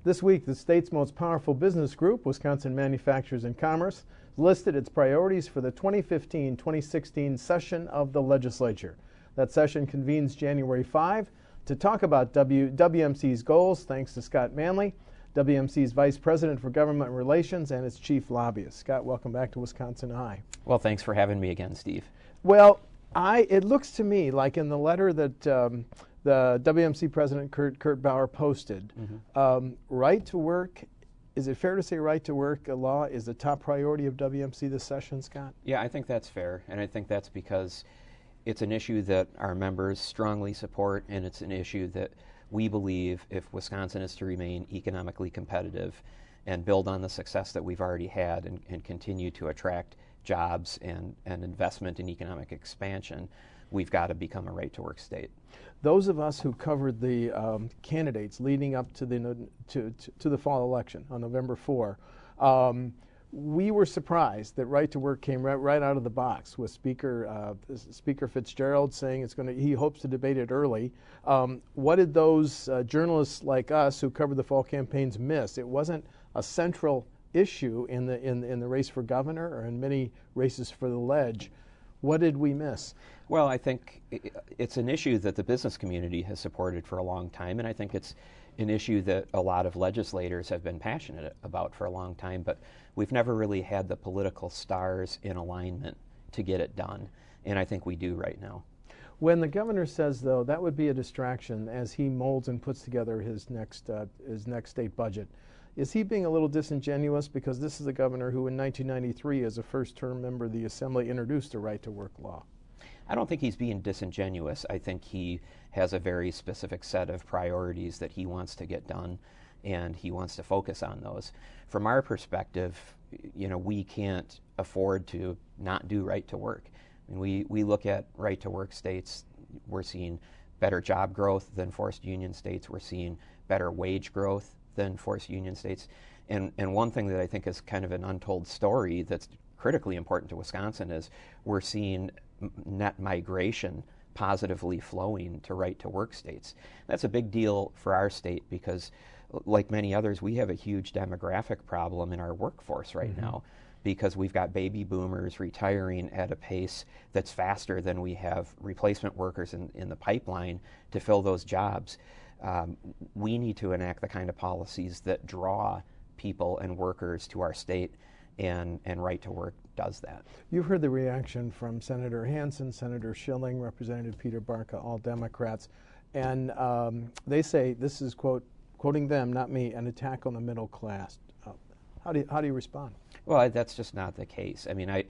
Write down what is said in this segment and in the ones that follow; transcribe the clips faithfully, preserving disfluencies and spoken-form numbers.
This week, the state's most powerful business group, Wisconsin Manufacturers and Commerce, listed its priorities for the twenty fifteen twenty sixteen session of the legislature. That session convenes January fifth to talk about w, WMC's goals, thanks to Scott Manley, W M C's Vice President for Government Relations and its Chief Lobbyist. Scott, welcome back to Wisconsin Eye. Well, thanks for having me again, Steve. Well, I, it looks to me like in the letter that um, the W M C President Kurt, Kurt Bauer posted, mm-hmm. um, right to work, is it fair to say right to work law is the top priority of W M C this session, Scott? Yeah, I think that's fair, and I think that's because it's an issue that our members strongly support, and it's an issue that we believe if Wisconsin is to remain economically competitive and build on the success that we've already had and, and continue to attract jobs and, and investment in economic expansion, we've got to become a right-to-work state. Those of us who covered the um, candidates leading up to the to, to, to the fall election on November fourth, um, we were surprised that right to work came right, right out of the box with Speaker uh, Speaker Fitzgerald saying it's going to. He hopes to debate it early. Um, what did those uh, journalists like us who covered the fall campaigns miss? It wasn't a central issue in the in in the race for governor or in many races for the ledge. What did we miss? Well, I think it's an issue that the business community has supported for a long time, and I think it's an issue that a lot of legislators have been passionate about for a long time, but we've never really had the political stars in alignment to get it done, and I think we do right now. When the governor says, though, that would be a distraction as he molds and puts together his next uh, his next state budget, is he being a little disingenuous because this is a governor who in nineteen ninety-three as a first-term member of the Assembly introduced a right-to-work law? I don't think he's being disingenuous. I think he has a very specific set of priorities that he wants to get done, and he wants to focus on those. From our perspective, you know, we can't afford to not do right to work. I mean, we, we look at right to work states, we're seeing better job growth than forced union states, we're seeing better wage growth than forced union states. And, and one thing that I think is kind of an untold story that's critically important to Wisconsin is we're seeing net migration positively flowing to right-to-work states. That's a big deal for our state because, like many others, we have a huge demographic problem in our workforce right mm-hmm. now because we've got baby boomers retiring at a pace that's faster than we have replacement workers in, in the pipeline to fill those jobs. Um, we need to enact the kind of policies that draw people and workers to our state, and, and right to work does that. You've heard the reaction from Senator Hansen, Senator Schilling, Representative Peter Barca, all Democrats, and um, they say this is, quote, quoting them, not me, an attack on the middle class. Uh, how do you, how do you respond? Well, that's just not the case. I mean, I,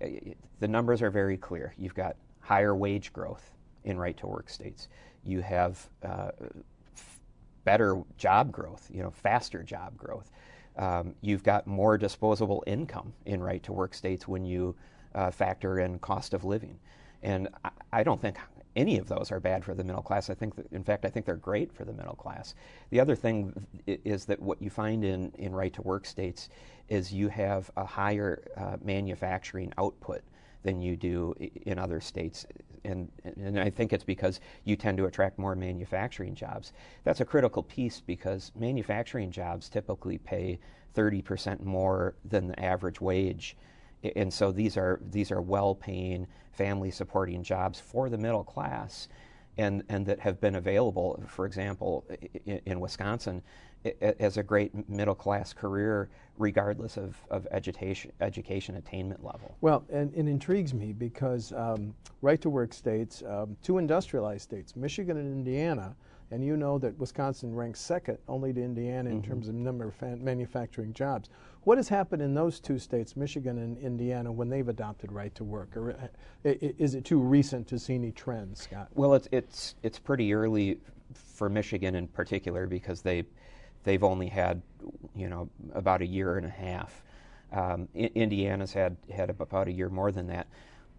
the numbers are very clear. You've got higher wage growth in right-to-work states. You have uh, f- better job growth, you know, faster job growth. Um, you've got more disposable income in right-to-work states when you uh, factor in cost of living. And I, I don't think any of those are bad for the middle class. I think that, in fact, I think they're great for the middle class. The other thing is that what you find in, in right-to-work states is you have a higher uh, manufacturing output than you do in other states. And, and I think it's because you tend to attract more manufacturing jobs. That's a critical piece because manufacturing jobs typically pay thirty percent more than the average wage. And so these are these are well-paying, family-supporting jobs for the middle class, and, and that have been available, for example, in, in Wisconsin, as a great middle-class career, regardless of, of education, education attainment level. Well, and it intrigues me because um, right-to-work states, um, two industrialized states, Michigan and Indiana, and you know that Wisconsin ranks second only to Indiana in mm-hmm. terms of number of fan- manufacturing jobs. What has happened in those two states, Michigan and Indiana, when they've adopted right to work? Or uh, is it too recent to see any trends, Scott? Well, it's it's it's pretty early for Michigan in particular because they they've only had you know about a year and a half. Um, I- Indiana's had had about a year more than that.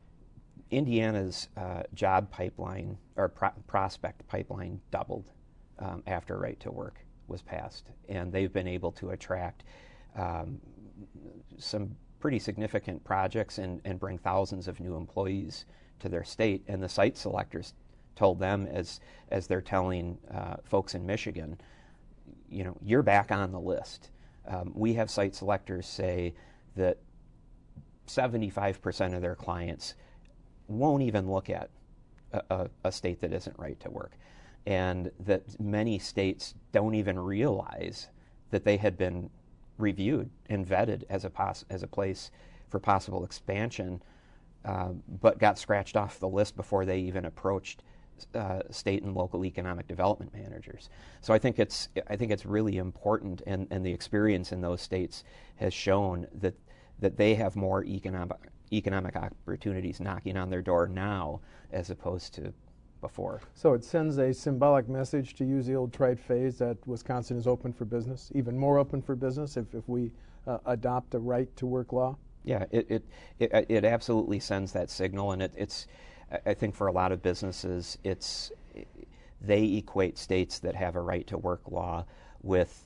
Indiana's uh, job pipeline or pro- prospect pipeline doubled um, after right to work was passed, and they've been able to attract um, some pretty significant projects and, and bring thousands of new employees to their state. And the site selectors told them, as as they're telling uh, folks in Michigan, you know, you're back on the list. Um, we have site selectors say that seventy-five percent of their clients won't even look at a, a, a state that isn't right to work, and that many states don't even realize that they had been reviewed and vetted as a pos- as a place for possible expansion, uh, but got scratched off the list before they even approached uh, state and local economic development managers. So I think it's I think it's really important, and, and the experience in those states has shown that that they have more economic economic opportunities knocking on their door now as opposed to before. So it sends a symbolic message, to use the old trite phrase, that Wisconsin is open for business, even more open for business if, if we uh, adopt a right to work law? Yeah, it, it, it, it absolutely sends that signal, and it, it's, I think for a lot of businesses, it's, they equate states that have a right to work law with,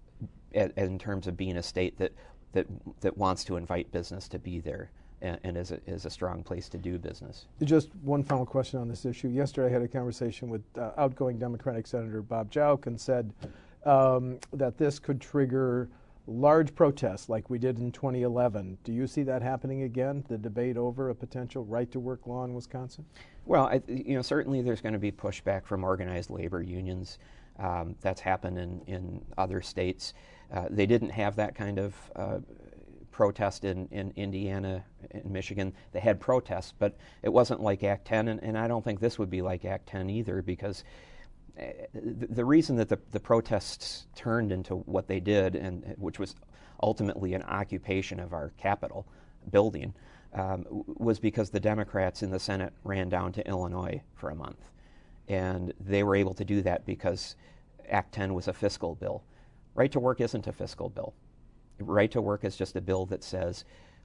in terms of being a state that, that, that wants to invite business to be there. And, and is, a, is a strong place to do business. Just one final question on this issue. Yesterday I had a conversation with uh, outgoing Democratic Senator Bob Jauch, and said um, that this could trigger large protests like we did in twenty eleven. Do you see that happening again, the debate over a potential right-to-work law in Wisconsin? Well, I, you know, certainly there's going to be pushback from organized labor unions. Um, that's happened in, in other states. Uh, they didn't have that kind of uh, protest in, in Indiana and Michigan. They had protests, but it wasn't like Act ten, and, and I don't think this would be like Act ten either, because uh, the, the reason that the, the protests turned into what they did, and which was ultimately an occupation of our Capitol building, um, was because the Democrats in the Senate ran down to Illinois for a month. And they were able to do that because Act ten was a fiscal bill. Right to work isn't a fiscal bill. Right to work is just a bill that says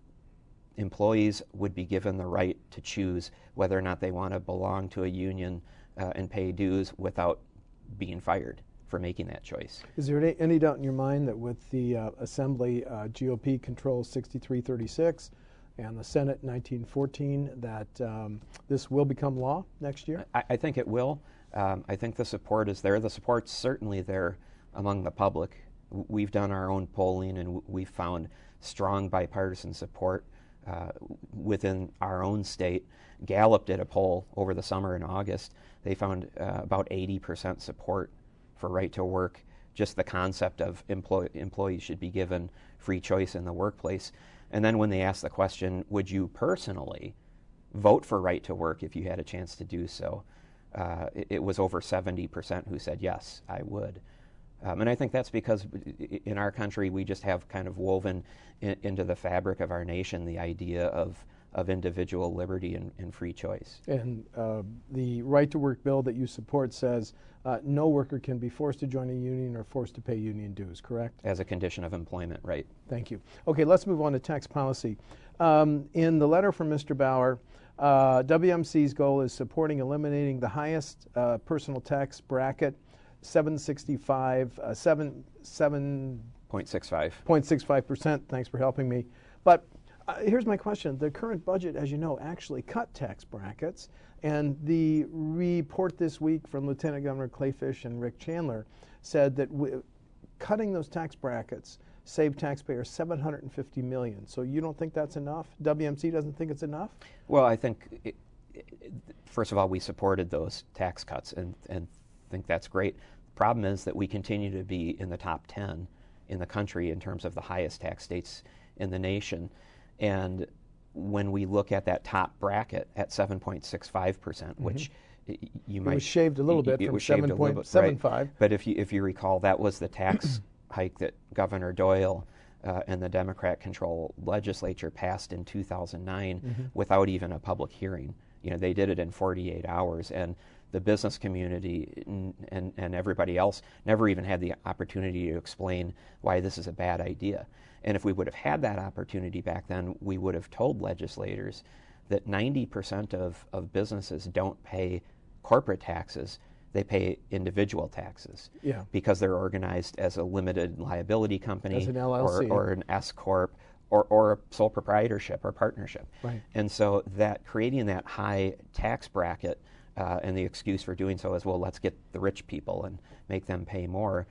employees would be given the right to choose whether or not they want to belong to a union uh, and pay dues without being fired for making that choice. Is there any, any doubt in your mind that with the uh, Assembly, uh, G O P controls sixty-three thirty-six and the Senate nineteen fourteen, that um, this will become law next year? I, I think it will. Um, I think the support is there. The support's certainly there among the public. We've done our own polling, and we've found strong bipartisan support uh, within our own state. Gallup did a poll over the summer in August. They found uh, about eighty percent support for right to work, just the concept of employ- employees should be given free choice in the workplace. And then when they asked the question, would you personally vote for right to work if you had a chance to do so, uh, it, it was over seventy percent who said, yes, I would. Um, and I think that's because in our country we just have kind of woven in, into the fabric of our nation the idea of, of individual liberty and, and free choice. And uh, the right to work bill that you support says uh, no worker can be forced to join a union or forced to pay union dues, correct? As a condition of employment, right. Thank you. Okay, let's move on to tax policy. Um, in the letter from Mister Bauer, uh, W M C's goal is supporting eliminating the highest uh, personal tax bracket, seven sixty-five, uh, seven, seven point six five. point six five percent. Thanks for helping me. But uh, here's my question. The current budget, as you know, actually cut tax brackets. And the report this week from Lieutenant Governor Clayfish and Rick Chandler said that w- cutting those tax brackets saved taxpayers seven hundred fifty million dollars. So you don't think that's enough? W M C doesn't think it's enough? Well, I think, it, it, first of all, we supported those tax cuts and, and think that's great. The problem is that we continue to be in the top ten in the country in terms of the highest tax states in the nation. And when we look at that top bracket at seven point six five percent, mm-hmm. which y- you it might... was shaved a little bit it from was shaved seven point seven five. Right? But if you, if you recall, that was the tax hike that Governor Doyle uh, and the Democrat-controlled legislature passed in two thousand nine mm-hmm. without even a public hearing. You know, they did it in forty-eight hours, and the business community and, and, and everybody else never even had the opportunity to explain why this is a bad idea. And if we would have had that opportunity back then, we would have told legislators that ninety percent of, of businesses don't pay corporate taxes, they pay individual taxes. Yeah. Because they're organized as a limited liability company, as an L L C. Or, or an S corp, or, or a sole proprietorship or partnership. Right. And so that creating that high tax bracket, uh, and the excuse for doing so is, well, let's get the rich people and make them pay more,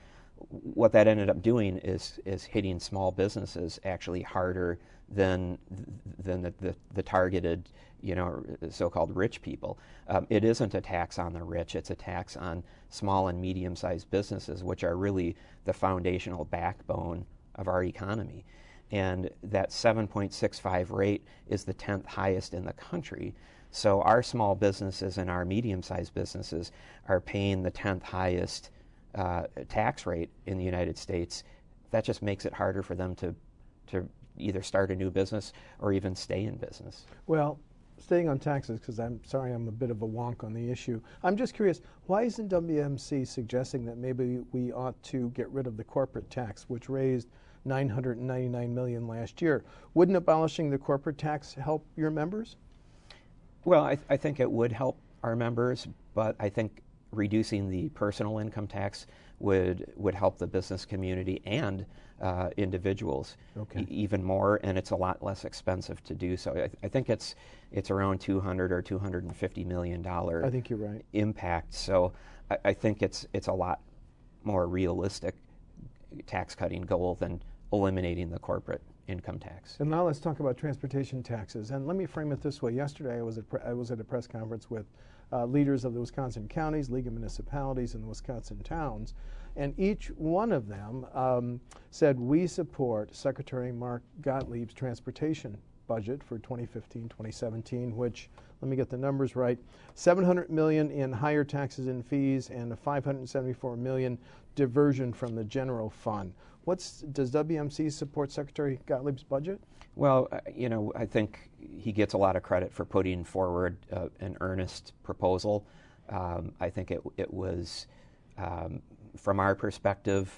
what that ended up doing is is hitting small businesses actually harder than than the, the, the targeted, you know, so-called rich people. Um, it isn't a tax on the rich, it's a tax on small and medium-sized businesses, which are really the foundational backbone of our economy. And that seven point six five rate is the tenth highest in the country. So our small businesses and our medium-sized businesses are paying the tenth highest uh, tax rate in the United States. That just makes it harder for them to, to either start a new business or even stay in business. Well, staying on taxes, because I'm sorry I'm a bit of a wonk on the issue, I'm just curious, why isn't W M C suggesting that maybe we ought to get rid of the corporate tax, which raised nine hundred ninety-nine million dollars last year? Wouldn't abolishing the corporate tax help your members? Well, I, th- I think it would help our members, but I think reducing the personal income tax would would help the business community and uh, individuals okay. e- even more, and it's a lot less expensive to do so. I, th- I think it's it's around two hundred or two hundred fifty million dollars I think you're right. impact. So I, I think it's it's a lot more realistic tax cutting goal than eliminating the corporate income tax. And now let's talk about transportation taxes. And let me frame it this way. Yesterday I was at, pre- I was at a press conference with uh, leaders of the Wisconsin counties, League of Municipalities, and the Wisconsin towns. And each one of them um, said, we support Secretary Mark Gottlieb's transportation budget for twenty fifteen twenty seventeen, which, let me get the numbers right, seven hundred million dollars in higher taxes and fees and a five hundred seventy-four million dollars diversion from the general fund. What's, does W M C support Secretary Gottlieb's budget? Well, uh, you know, I think he gets a lot of credit for putting forward uh, an earnest proposal. Um, I think it, it was, um, from our perspective,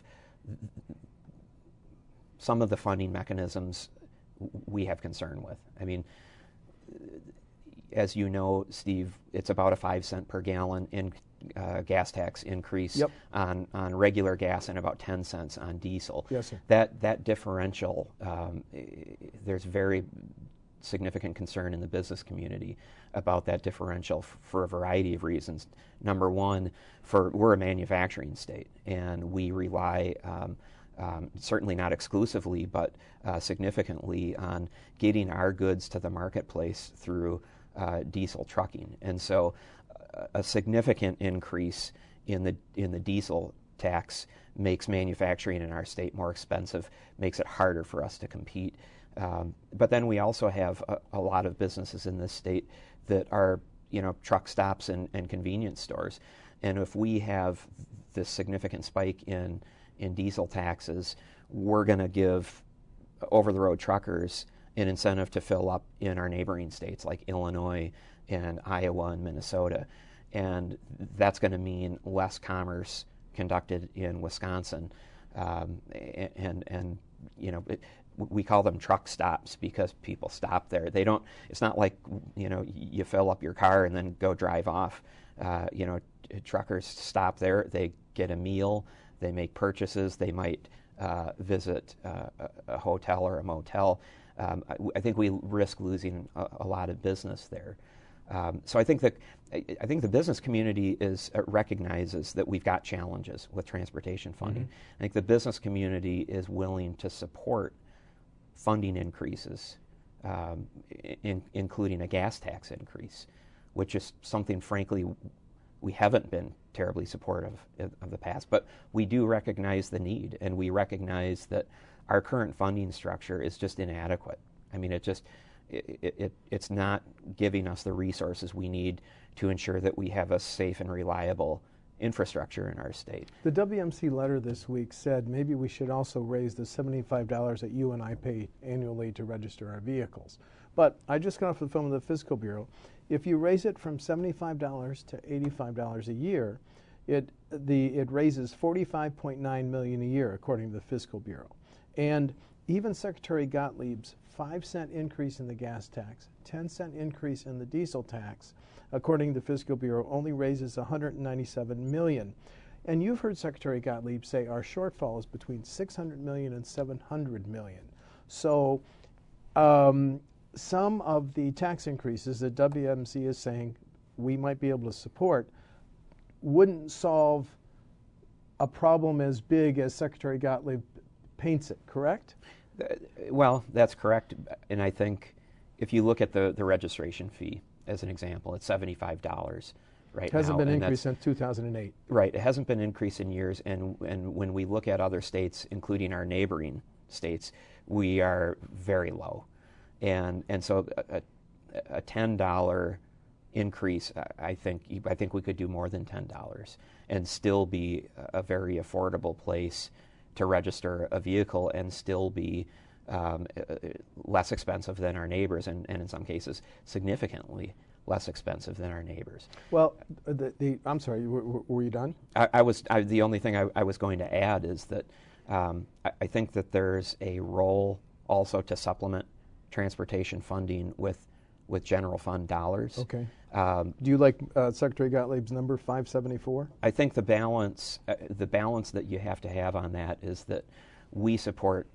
some of the funding mechanisms we have concern with. I mean, as you know, Steve, it's about a five cent per gallon in uh, gas tax increase yep. on, on regular gas and about ten cents on diesel. Yes, sir. That that differential, um, there's very significant concern in the business community about that differential f- for a variety of reasons. Number one, for we're a manufacturing state, and we rely. Um, Um, certainly not exclusively, but uh, significantly on getting our goods to the marketplace through uh, diesel trucking. And so uh, a significant increase in the in the diesel tax makes manufacturing in our state more expensive, makes it harder for us to compete. Um, but then we also have a, a lot of businesses in this state that are, you know, truck stops and, and convenience stores. And if we have this significant spike in in diesel taxes, we're going to give over-the-road truckers an incentive to fill up in our neighboring states like Illinois and Iowa and Minnesota. And that's going to mean less commerce conducted in Wisconsin. Um, and, and, you know, it, we call them truck stops because people stop there. They don't, it's not like, you know, you fill up your car and then go drive off. Uh, you know, truckers stop there, they get a meal, they make purchases, they might uh, visit uh, a, a hotel or a motel. Um, I, I think we risk losing a, a lot of business there. Um, so I think that I, I think the business community is uh, recognizes that we've got challenges with transportation funding. Mm-hmm. I think the business community is willing to support funding increases, um, in, including a gas tax increase, which is something, frankly, we haven't been terribly supportive of, of the past. But we do recognize the need, and we recognize that our current funding structure is just inadequate. I mean, it just it, it, it's not giving us the resources we need to ensure that we have a safe and reliable infrastructure in our state. The W M C letter this week said maybe we should also raise the seventy-five dollars that you and I pay annually to register our vehicles. But I just got off the phone with the Fiscal Bureau. If you raise it from seventy-five dollars to eighty-five dollars a year, it the it raises forty-five point nine million dollars a year, according to the Fiscal Bureau. And even Secretary Gottlieb's five cent increase in the gas tax, ten cent increase in the diesel tax, according to the Fiscal Bureau, only raises one hundred ninety-seven million dollars. And you've heard Secretary Gottlieb say our shortfall is between six hundred million dollars and seven hundred million dollars. So um, some of the tax increases that W M C is saying we might be able to support wouldn't solve a problem as big as Secretary Gottlieb paints it, correct? Uh, well, that's correct. And I think if you look at the, the registration fee, as an example, it's seventy-five dollars right now. It hasn't been and increased since two thousand eight. Right. It hasn't been increased in years. And, and when we look at other states, including our neighboring states, we are very low. And, and so a, a ten dollar increase, I think, I think we could do more than ten dollars and still be a very affordable place to register a vehicle and still be um, less expensive than our neighbors, and, and in some cases significantly less expensive than our neighbors. Well, the, the, I'm sorry, were, were you done? I, I was. I, the only thing I, I was going to add is that um, I, I think that there's a role also to supplement transportation funding with with general fund dollars. Okay. Um, Do you like uh, Secretary Gottlieb's number, five seventy-four? I think the balance, uh, the balance that you have to have on that is that we support,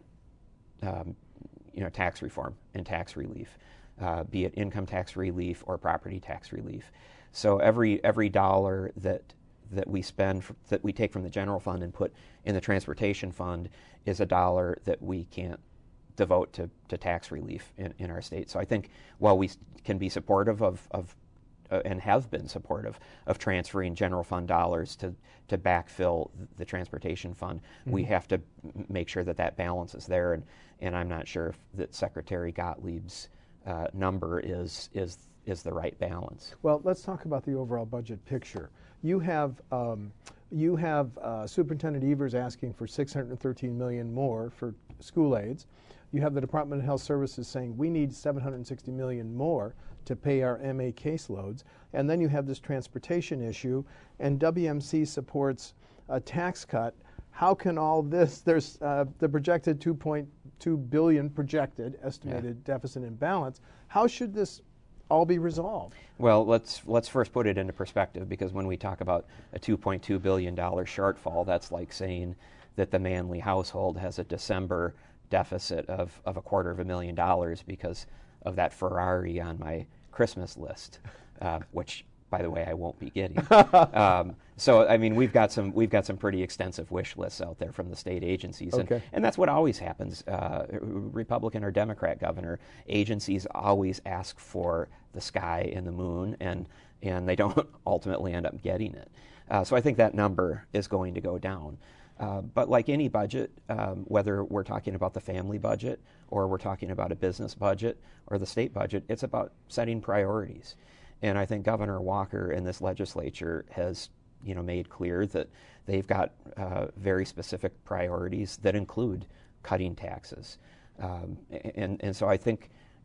um, you know, tax reform and tax relief, uh, be it income tax relief or property tax relief. So every every dollar that that we spend, for, that we take from the general fund and put in the transportation fund, is a dollar that we can't devote to, to tax relief in, in our state. So I think while we can be supportive of, of uh, and have been supportive of transferring general fund dollars to, to backfill the transportation fund, mm-hmm. we have to m- make sure that that balance is there. And, and I'm not sure if that Secretary Gottlieb's uh, number is, is, is the right balance. Well, let's talk about the overall budget picture. You have, um, you have uh, Superintendent Evers asking for six hundred thirteen million dollars more for school aids. You have the Department of Health Services saying we need seven hundred sixty million dollars more to pay our M A caseloads. And then you have this transportation issue, and W M C supports a tax cut. How can all this, there's uh, the projected two point two billion dollars projected estimated yeah. deficit and balance. How should this all be resolved? Well, let's let's first put it into perspective, because when we talk about a two point two billion dollars shortfall, that's like saying that the Manley household has a December deficit of, of a quarter of a million dollars because of that Ferrari on my Christmas list, uh, which, by the way, I won't be getting. um, so, I mean, we've got some we've got some pretty extensive wish lists out there from the state agencies, okay. and, and that's what always happens. Uh, Republican or Democrat governor, agencies always ask for the sky and the moon, and and they don't ultimately end up getting it. Uh, so I think that number is going to go down. Uh, but like any budget, um, whether we're talking about the family budget or we're talking about a business budget or the state budget, it's about setting priorities. And I think Governor Walker in this legislature has, you know, made clear that they've got uh, very specific priorities that include cutting taxes. Um, and, and so I think,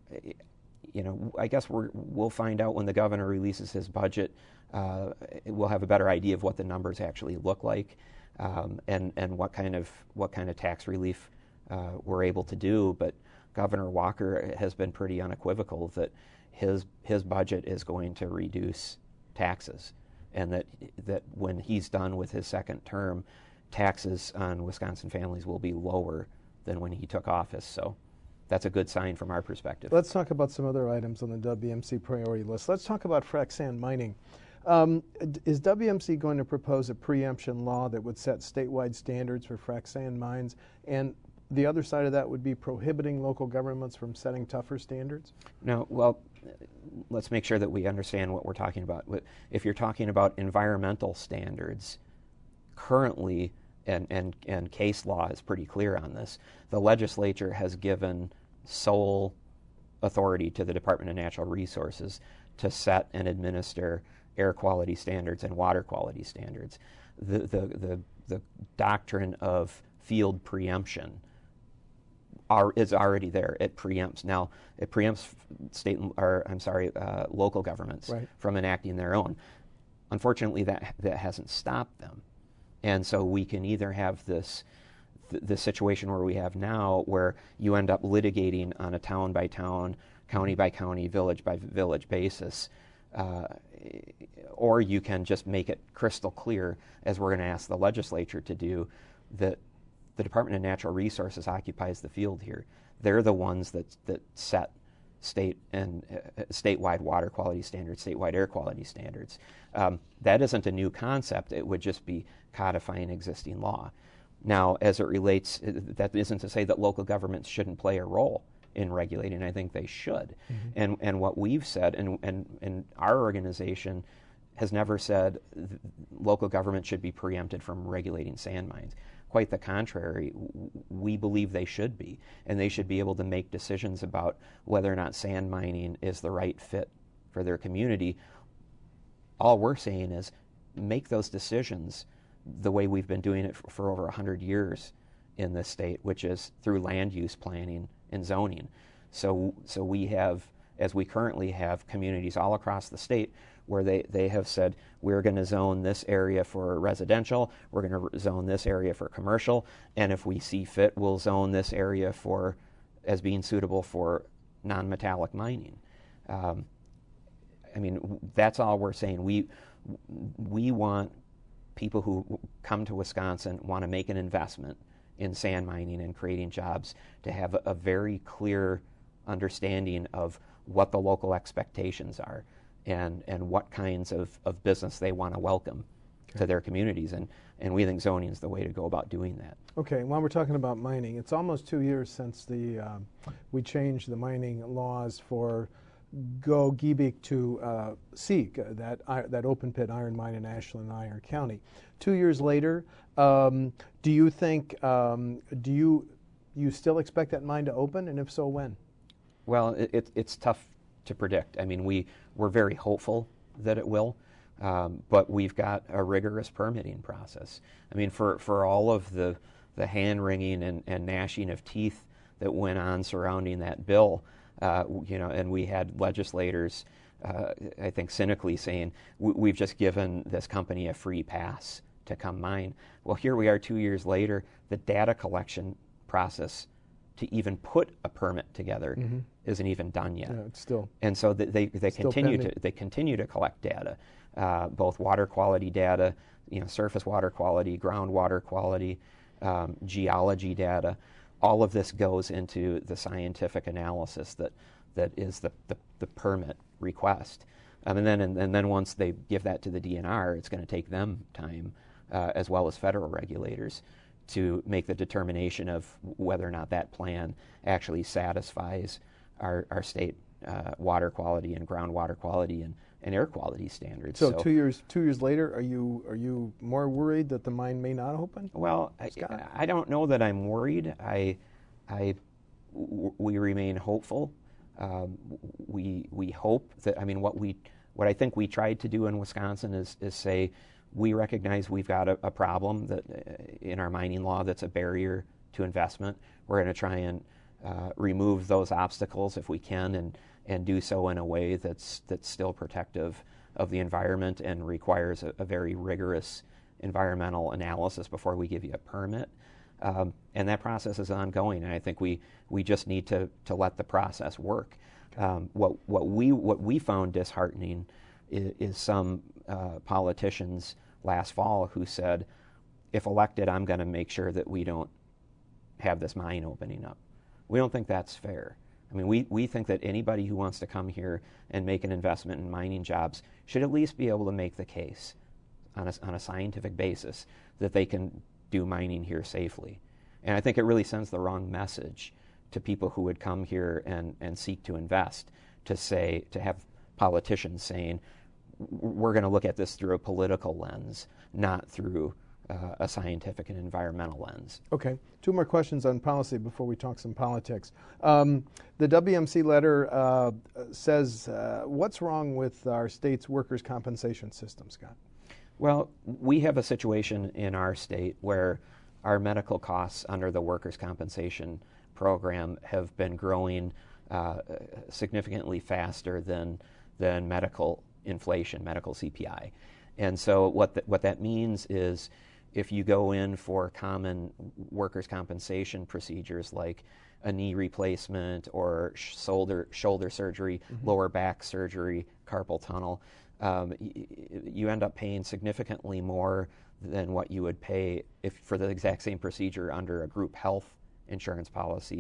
you know, I guess we're, we'll find out when the governor releases his budget. Uh, we'll have a better idea of what the numbers actually look like. Um, and and what kind of what kind of tax relief uh, we're able to do. But Governor Walker has been pretty unequivocal that his his budget is going to reduce taxes, and that that when he's done with his second term, taxes on Wisconsin families will be lower than when he took office. So that's a good sign from our perspective. Let's talk about some other items on the W M C priority list. Let's talk about frac sand mining. Um, is W M C going to propose a preemption law that would set statewide standards for frac sand mines? And the other side of that would be prohibiting local governments from setting tougher standards? No, well, let's make sure that we understand what we're talking about. If you're talking about environmental standards, currently, and, and, and case law is pretty clear on this, the legislature has given sole authority to the Department of Natural Resources to set and administer air quality standards and water quality standards. The, the, the, the doctrine of field preemption are, is already there. It preempts. Now, it preempts state, or I'm sorry, uh, local governments right. from enacting their own. Unfortunately, that, that hasn't stopped them. And so we can either have this th- the situation where we have now, where you end up litigating on a town by town, county by county, village by village basis, Uh, or you can just make it crystal clear, as we're going to ask the legislature to do, that the Department of Natural Resources occupies the field here. They're the ones that that set state and uh, statewide water quality standards, statewide air quality standards. Um, that isn't a new concept. It would just be codifying existing law. Now, as it relates, that isn't to say that local governments shouldn't play a role in regulating. I think they should. Mm-hmm. And and what we've said, and, and, and our organization has never said local government should be preempted from regulating sand mines. Quite the contrary, we believe they should be, and they should be able to make decisions about whether or not sand mining is the right fit for their community. All we're saying is make those decisions the way we've been doing it for, for over one hundred years in this state, which is through land use planning and zoning. So, so we have, as we currently have, communities all across the state where they, they have said, we're going to zone this area for residential, we're going to zone this area for commercial, and if we see fit, we'll zone this area for as being suitable for non-metallic mining. Um, I mean, that's all we're saying. We, we want people who come to Wisconsin, want to make an investment in sand mining and creating jobs, to have a, a very clear understanding of what the local expectations are and, and what kinds of, of business they want to welcome okay. to their communities. And, and we think zoning is the way to go about doing that. Okay, while we're talking about mining, it's almost two years since the um, we changed the mining laws for Go Giebig to uh, Seek, uh, that, uh, that open pit iron mine in Ashland, Iron County. Two years later, um, do you think, um, do you, you still expect that mine to open, and if so, when? Well, it, it, it's tough to predict. I mean, we, we're very hopeful that it will, um, but we've got a rigorous permitting process. I mean, for, for all of the, the hand-wringing and, and gnashing of teeth that went on surrounding that bill, uh, you know, and we had legislators, uh, I think cynically saying, we've just given this company a free pass to come mine. Well, here we are two years later, the data collection process to even put a permit together mm-hmm. isn't even done yet. Yeah, it's still. And so they they, they continue pending. to they continue to collect data, uh, both water quality data, you know, surface water quality, groundwater quality, um, geology data. All of this goes into the scientific analysis that that is the the, the permit request. Um, and then and, and then once they give that to the D N R, it's going to take them time, uh, as well as federal regulators, to make the determination of whether or not that plan actually satisfies our, our state uh, water quality and groundwater quality and, and air quality standards. So, so two years two years later, are you are you more worried that the mine may not open? Well, I, I don't know that I'm worried. I, I, w- we remain hopeful. Um, we we hope that, I mean, what we what I think we tried to do in Wisconsin is is say, we recognize we've got a, a problem that uh, in our mining law that's a barrier to investment. We're going to try and uh, remove those obstacles if we can, and, and do so in a way that's that's still protective of the environment and requires a, a very rigorous environmental analysis before we give you a permit. Um, and that process is ongoing, and I think we, we just need to, to let the process work. Um, what what we what we found disheartening is, is some uh, politicians last fall who said, if elected, I'm going to make sure that we don't have this mine opening up. We don't think that's fair. I mean, we, we think that anybody who wants to come here and make an investment in mining jobs should at least be able to make the case on a, on a scientific basis that they can do mining here safely. And I think it really sends the wrong message to people who would come here and, and seek to invest, to say, to have politicians saying, we're going to look at this through a political lens, not through uh, a scientific and environmental lens. Okay, two more questions on policy before we talk some politics. Um, the W M C letter uh, says, uh, what's wrong with our state's workers' compensation system, Scott? Well, we have a situation in our state where our medical costs under the workers' compensation program have been growing uh, significantly faster than than medical inflation, medical C P I. And so what th- what that means is, if you go in for common workers' compensation procedures like a knee replacement or sh- shoulder shoulder surgery, mm-hmm. lower back surgery, carpal tunnel, um, y- you end up paying significantly more than what you would pay if for the exact same procedure under a group health insurance policy.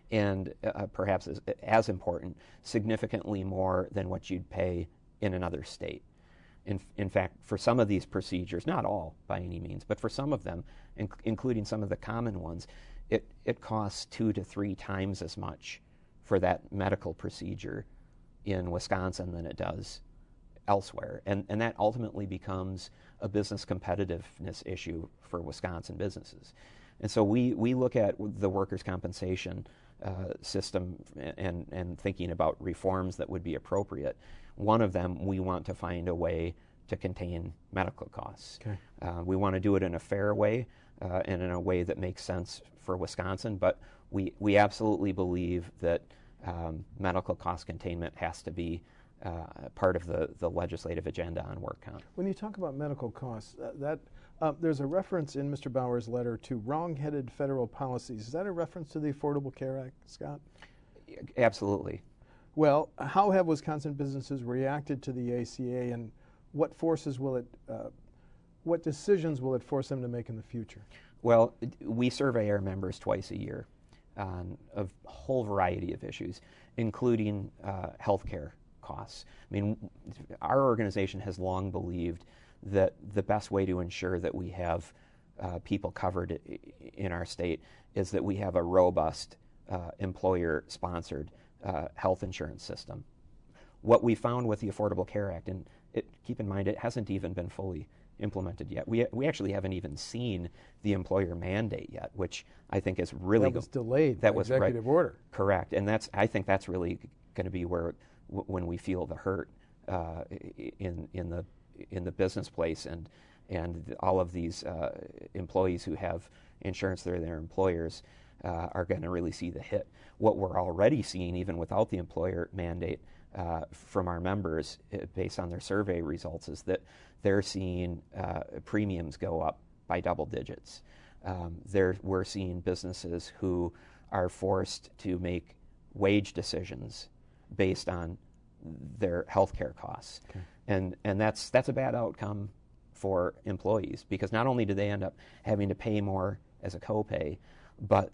and uh, perhaps as, as important, significantly more than what you'd pay in another state. In, in fact, for some of these procedures, not all by any means, but for some of them, in, including some of the common ones, it, it costs two to three times as much for that medical procedure in Wisconsin than it does elsewhere. And, and that ultimately becomes a business competitiveness issue for Wisconsin businesses. And so we, we look at the workers' compensation uh, system and, and thinking about reforms that would be appropriate. One of them, we want to find a way to contain medical costs. Okay. Uh, we want to do it in a fair way uh, and in a way that makes sense for Wisconsin, but we, we absolutely believe that um, medical cost containment has to be uh, part of the, the legislative agenda on work comp. When you talk about medical costs, uh, that uh, there's a reference in Mister Bauer's letter to wrong-headed federal policies. Is that a reference to the Affordable Care Act, Scott? Absolutely. Well, how have Wisconsin businesses reacted to the A C A, and what forces will it, uh, what decisions will it force them to make in the future? Well, we survey our members twice a year on a whole variety of issues, including uh, health care costs. I mean, our organization has long believed that the best way to ensure that we have uh, people covered in our state is that we have a robust uh, employer-sponsored uh, health insurance system. What we found with the Affordable Care Act, and it, keep in mind it hasn't even been fully implemented yet. We, we actually haven't even seen the employer mandate yet, which I think is really that was delayed. That by was executive right, order. Correct, and that's I think that's really going to be where w when we feel the hurt uh, in in the in the business place, and and all of these uh, employees who have insurance through their employers uh, are going to really see the hit. What we're already seeing, even without the employer mandate, uh, from our members, uh, based on their survey results, is that they're seeing uh, premiums go up by double digits. Um, they're, we're seeing businesses who are forced to make wage decisions based on their health care costs. Okay. And, and that's, that's a bad outcome for employees, because not only do they end up having to pay more as a copay, but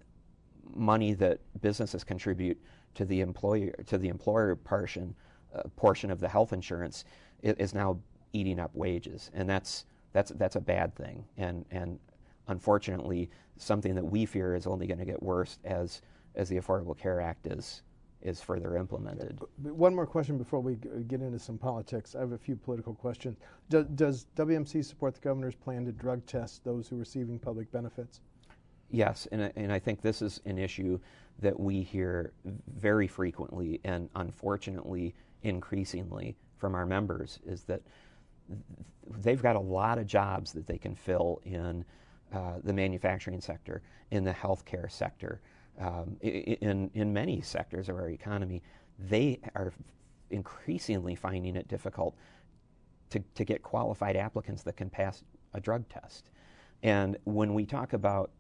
money that businesses contribute to the employer to the employer portion uh, portion of the health insurance is now eating up wages, and that's that's that's a bad thing, and and unfortunately something that we fear is only going to get worse as as the Affordable Care Act is is further implemented. One more question before we get into some politics. I have a few political questions. Do, does W M C support the governor's plan to drug test those who are receiving public benefits? Yes, and, and I think this is an issue that we hear very frequently and unfortunately increasingly from our members, is that they've got a lot of jobs that they can fill in uh, the manufacturing sector, in the healthcare sector, um, in, in many sectors of our economy. They are increasingly finding it difficult to, to get qualified applicants that can pass a drug test. And when we talk about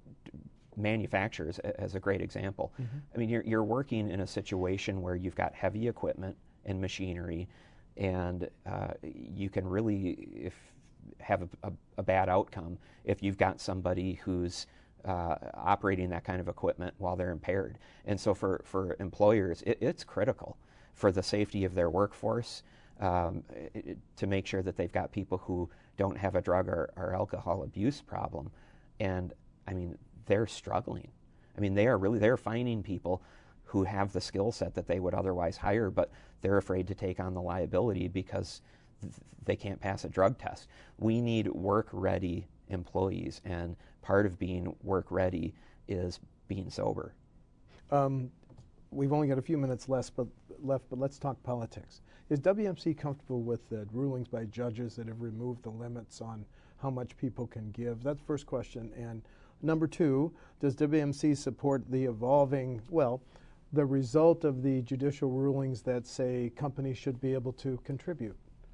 manufacturers as a great example, mm-hmm. I mean, you're, you're working in a situation where you've got heavy equipment and machinery, and uh, you can really if have a, a, a bad outcome if you've got somebody who's uh, operating that kind of equipment while they're impaired. And so for, for employers, it, it's critical for the safety of their workforce um, it, to make sure that they've got people who don't have a drug or, or alcohol abuse problem. And I mean, they're struggling. I mean, they are really, they're finding people who have the skill set that they would otherwise hire, but they're afraid to take on the liability because th they can't pass a drug test. We need work-ready employees, and part of being work-ready is being sober. Um, we've only got a few minutes left, but, left, but let's talk politics. Is W M C comfortable with the rulings by judges that have removed the limits on how much people can give? That's the first question. And number two, does W M C support the evolving, well, the result of the judicial rulings that say companies should be able to contribute?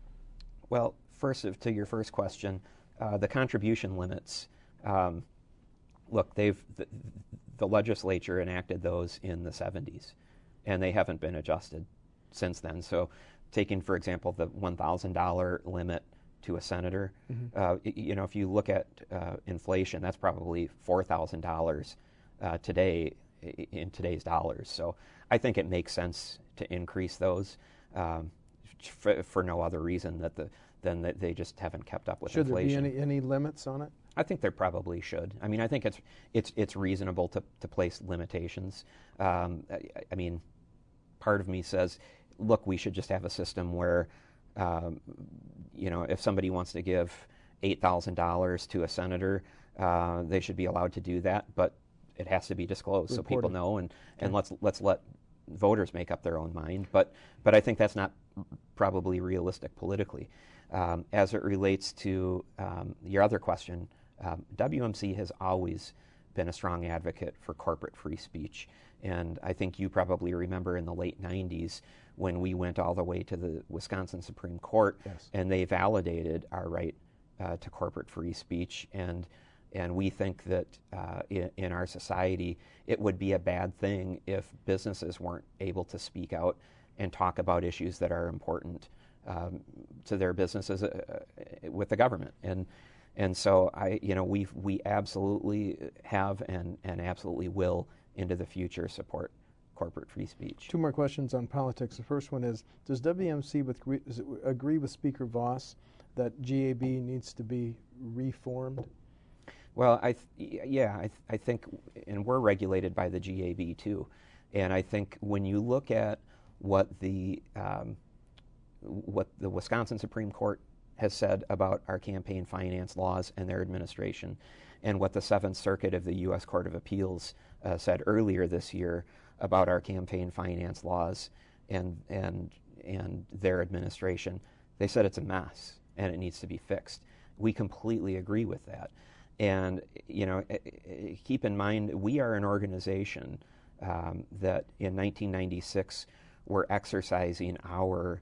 Well, first, to your first question, uh, the contribution limits, um, look, they've, the, the legislature enacted those in the seventies, and they haven't been adjusted since then. So taking, for example, the one thousand dollar limit to a senator, mm-hmm. uh, you know, if you look at uh, inflation, that's probably four thousand dollars uh, today in today's dollars. So I think it makes sense to increase those um, for, for no other reason that the than that they just haven't kept up with Should inflation. Should there be any, any limits on it? I think there probably should. I mean, I think it's it's it's reasonable to, to place limitations. Um, I, I mean, part of me says, look, we should just have a system where, um, you know, if somebody wants to give eight thousand dollars to a senator, uh, they should be allowed to do that, but it has to be disclosed so people know, and, and let's let's let voters make up their own mind. But but I think that's not probably realistic politically. Um, as it relates to um, your other question, um, W M C has always been a strong advocate for corporate free speech. And I think you probably remember in the late nineties when we went all the way to the Wisconsin Supreme Court, yes, and they validated our right uh, to corporate free speech. And and we think that uh, in, in our society, it would be a bad thing if businesses weren't able to speak out and talk about issues that are important um, to their businesses uh, with the government. And and so I, you know, we we absolutely have and and absolutely will into the future support corporate free speech. Two more questions on politics. The first one is, does W M C with, does it agree with Speaker Voss that G A B needs to be reformed? Well, I th- yeah, I, th- I think, and we're regulated by the G A B too, and I think when you look at what the um, what the Wisconsin Supreme Court has said about our campaign finance laws and their administration, and what the Seventh Circuit of the U S Court of Appeals uh, said earlier this year about our campaign finance laws and and and their administration, they said it's a mess and it needs to be fixed. We completely agree with that. And, you know, keep in mind, we are an organization um, that in nineteen ninety-six were exercising our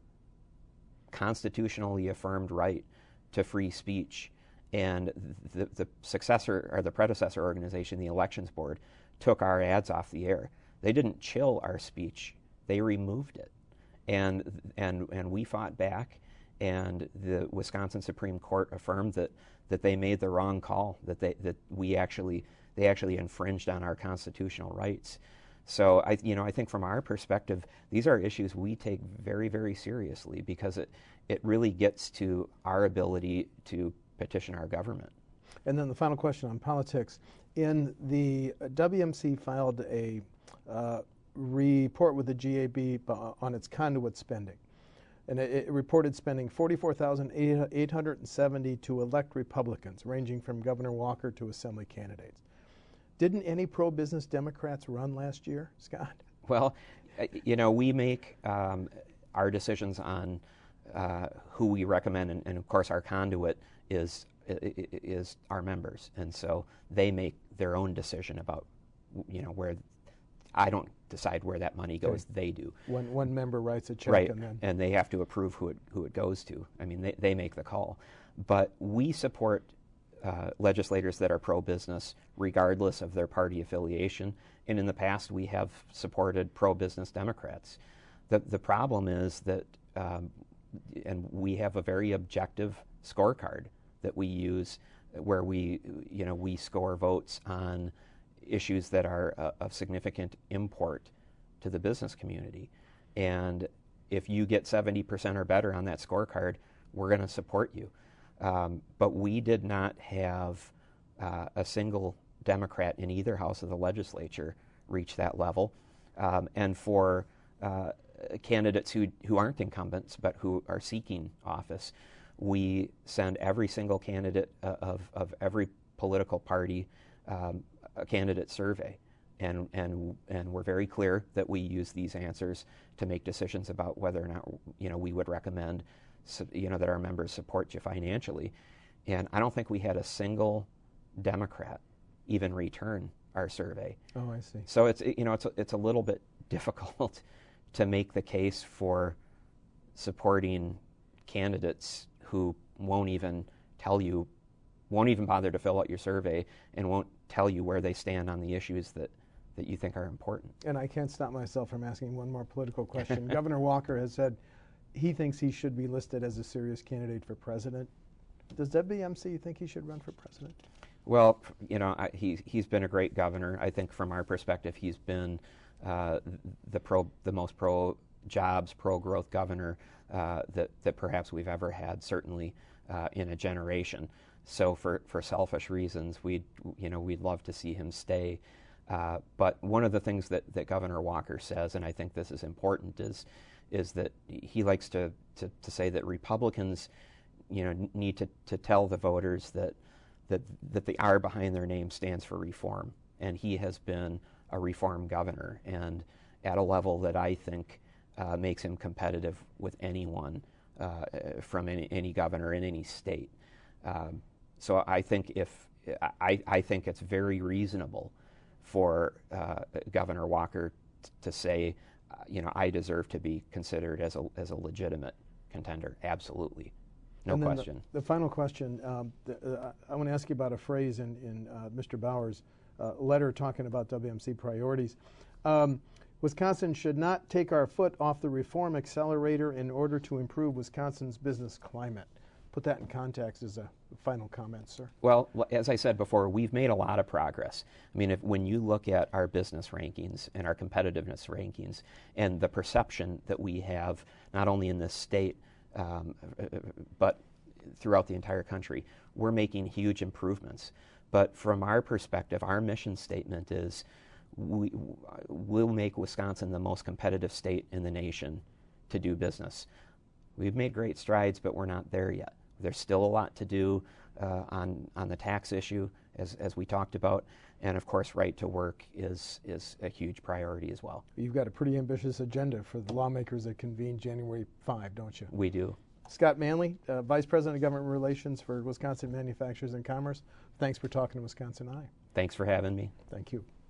constitutionally affirmed right to free speech. And the, the successor or the predecessor organization, the Elections Board, took our ads off the air. They didn't chill our speech, they removed it. And, and, and we fought back, and the Wisconsin Supreme Court affirmed that that they made the wrong call, that they that we actually they actually infringed on our constitutional rights. So I you know I think from our perspective, these are issues we take very, very seriously because it it really gets to our ability to petition our government. And then the final question on politics. In the uh, W M C filed a uh, report with the G A B on its conduit spending. And it, it reported spending forty-four thousand eight hundred seventy to elect Republicans, ranging from Governor Walker to Assembly candidates. Didn't any pro-business Democrats run last year, Scott? Well, you know, we make um, our decisions on uh, who we recommend, and, and of course our conduit is is our members, and so they make their own decision about, you know, where. I don't decide where that money goes. Okay. They do. One one member writes a check, right, and then and they have to approve who it who it goes to. I mean, they they make the call, but we support uh, legislators that are pro-business, regardless of their party affiliation. And in the past, we have supported pro-business Democrats. the The problem is that, um, and we have a very objective scorecard that we use, where we you know we score votes on issues that are uh, of significant import to the business community. And if you get seventy percent or better on that scorecard, we're going to support you. Um, but we did not have uh, a single Democrat in either house of the legislature reach that level. Um, and for uh, candidates who, who aren't incumbents but who are seeking office, we send every single candidate uh, of, of every political party um, a candidate survey, and and and we're very clear that we use these answers to make decisions about whether or not you know we would recommend you know that our members support you financially. And I don't think we had a single Democrat even return our survey. Oh, I see. So it's you know it's a, it's a little bit difficult to make the case for supporting candidates who won't even tell you, won't even bother to fill out your survey, and won't tell you where they stand on the issues that, that you think are important. And I can't stop myself from asking one more political question. Governor Walker has said he thinks he should be listed as a serious candidate for president. Does W M C think he should run for president? Well, you know, I, he, he's been a great governor. I think from our perspective, he's been uh, the, pro, the most pro-jobs, pro-growth governor uh, that, that perhaps we've ever had, certainly uh, in a generation. So for, for selfish reasons, we'd, you know, we'd love to see him stay. Uh, but one of the things that, that Governor Walker says, and I think this is important, is, is that he likes to, to, to say that Republicans, you know, need to, to tell the voters that, that, that the R behind their name stands for reform. And he has been a reform governor, and at a level that I think uh, makes him competitive with anyone uh, from any, any governor in any state. Um, so I think if I, I think it's very reasonable for uh, Governor Walker t- to say, uh, you know, I deserve to be considered as a as a legitimate contender. Absolutely, no and then question. The, the final question, um, the, uh, I want to ask you about a phrase in in uh, Mister Bauer's uh, letter talking about W M C priorities. Um, Wisconsin should not take our foot off the reform accelerator in order to improve Wisconsin's business climate. Put that in context as a final comment, sir. Well, as I said before, we've made a lot of progress. I mean, if, when you look at our business rankings and our competitiveness rankings and the perception that we have, not only in this state, um, but throughout the entire country, we're making huge improvements. But from our perspective, our mission statement is we, we'll make Wisconsin the most competitive state in the nation to do business. We've made great strides, but we're not there yet. There's still a lot to do uh, on on the tax issue, as as we talked about, and of course, right to work is is a huge priority as well. You've got a pretty ambitious agenda for the lawmakers that convene January fifth, don't you? We do. Scott Manley, uh, Vice President of Government Relations for Wisconsin Manufacturers and Commerce. Thanks for talking to Wisconsin Eye. Thanks for having me. Thank you.